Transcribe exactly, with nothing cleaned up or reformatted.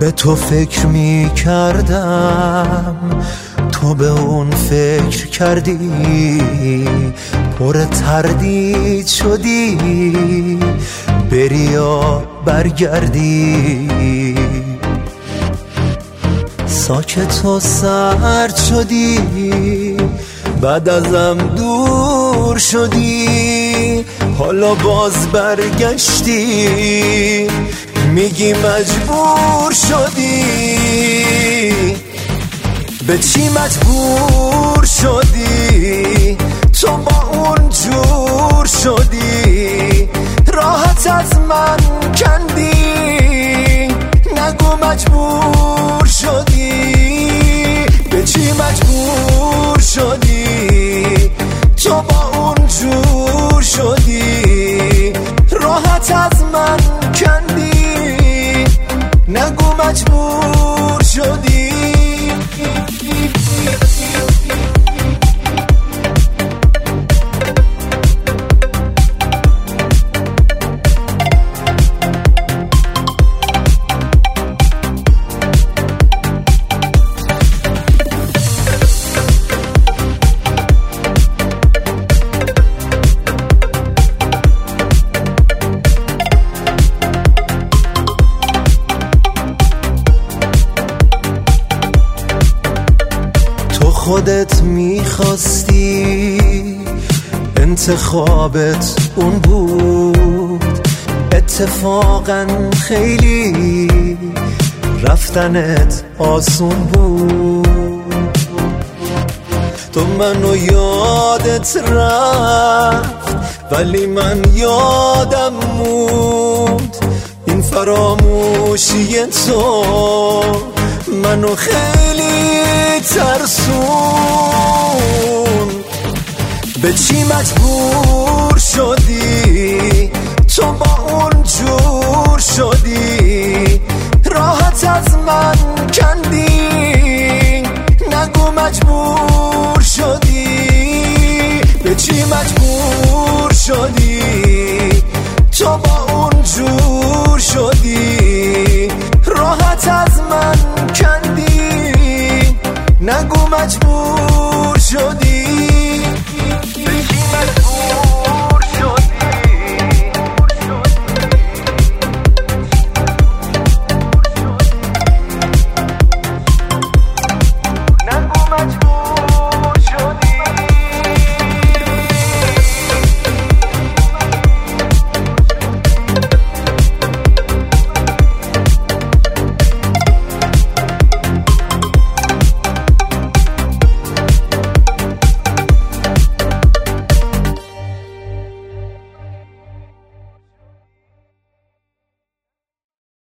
به تو فکر می کردم، تو به اون فکر کردی، پر تردید شدی بری یا برگردی. ساکت و سرد شدی، بعد ازم دور شدی، حالا باز برگشتی، میگی مجبور شدی. به چی مجبور شدی؟ تو با اون جور شدی، راحت از من کندی، نگو مجبور شدی. به چی مجبور شدی؟ تو با اون جور شدی، راحت از من کندی، نگو مجبور شدی. خودت میخواستی، انتخابت اون بود، اتفاقا خیلی رفتنت آسون بود. تو منو یادت رفت ولی من یادم موند، این فراموشی تو منو خیلی ترسون. به چی مجبور شدی؟ تو با اون جور شدی، راحت از من کندی، نگو مجبور شدی. به چی مجبور شدی؟ تو با اون جور شدی، راحت از من کندی، نگو مجبور شدی.